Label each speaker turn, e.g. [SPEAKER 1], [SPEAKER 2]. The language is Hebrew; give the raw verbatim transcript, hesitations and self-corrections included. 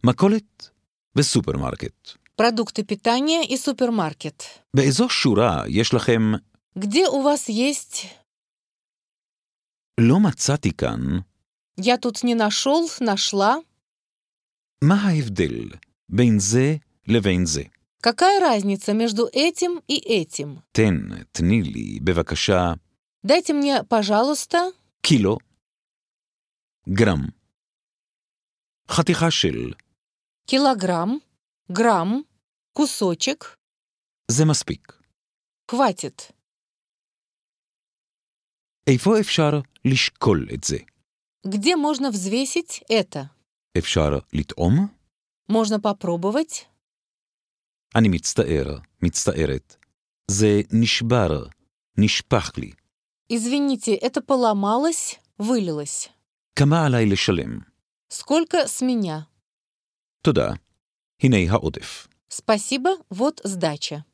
[SPEAKER 1] מכולת וסופרמרקט.
[SPEAKER 2] Продукты питания и супермаркет.
[SPEAKER 1] באיזו שורה יש לכם
[SPEAKER 2] Где у вас есть...
[SPEAKER 1] לא מצאתי כאן?
[SPEAKER 2] Я тут не нашел, нашла.
[SPEAKER 1] מה ההבדל בין זה לבין זה?
[SPEAKER 2] Какая разница между этим и этим?
[SPEAKER 1] תן, תני לי, בבקשה,
[SPEAKER 2] Дайте мне, пожалуйста,
[SPEAKER 1] קילו, גרם, חתיכה של,
[SPEAKER 2] килограмм, грамм, кусочек.
[SPEAKER 1] זה מספיק.
[SPEAKER 2] Хватит.
[SPEAKER 1] איפה אפשר לשקול את זה?
[SPEAKER 2] Где можно взвесить это?
[SPEAKER 1] אפשר לטעום?
[SPEAKER 2] Можно попробовать?
[SPEAKER 1] אני מצטער, מצטערת. זה נשבר, נשפך לי.
[SPEAKER 2] Извините, это поломалось, вылилось.
[SPEAKER 1] כמה עליי לשלם?
[SPEAKER 2] Сколько с меня?
[SPEAKER 1] תודה. הנה העודף.
[SPEAKER 2] Спасибо, вот сдача.